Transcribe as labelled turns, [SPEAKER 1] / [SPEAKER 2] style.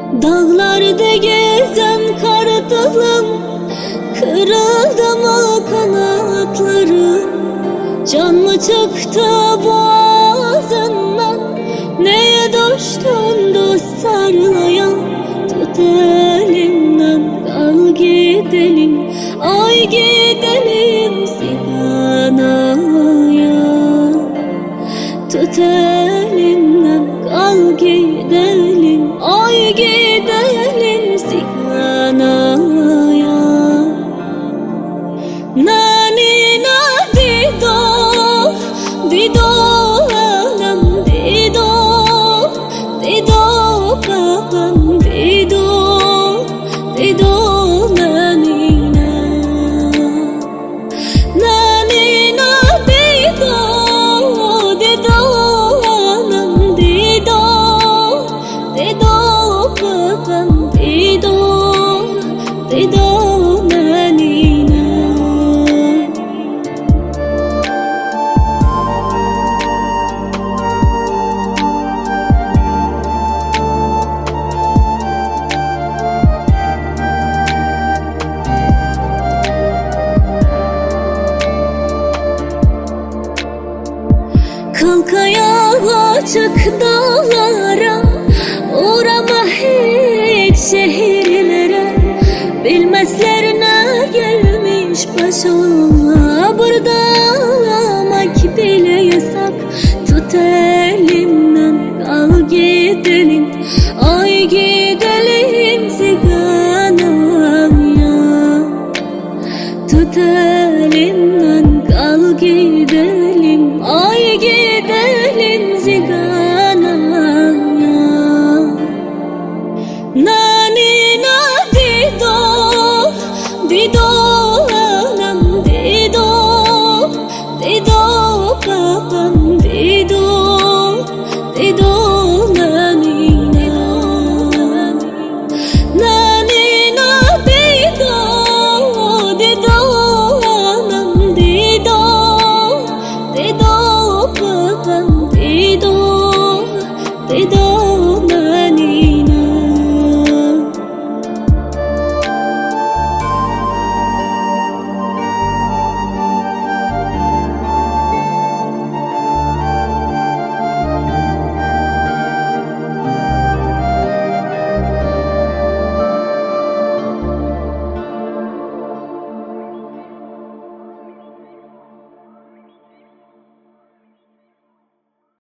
[SPEAKER 1] Dağlarda gezen kartalım, kırıldı mı kanatlarım? Can mı çıktı boğazından? Neye düştün dost sarlayan? Tut elimden kal gidelim, ay gidelim Sigana'ya. Tut elimden kal gidelim, ay gidelim Sigana'ya. Nani na dido, dido anam dido, dido babam dido, dido nani na. Nani na dido, dido anam dido, dido babam dido, dido nani na. Kalk ayağa çık dağlara, uğrama hiç şehirlere. Bilmezler ne gelmiş başıma, burada ağlamak bile yasak. Tut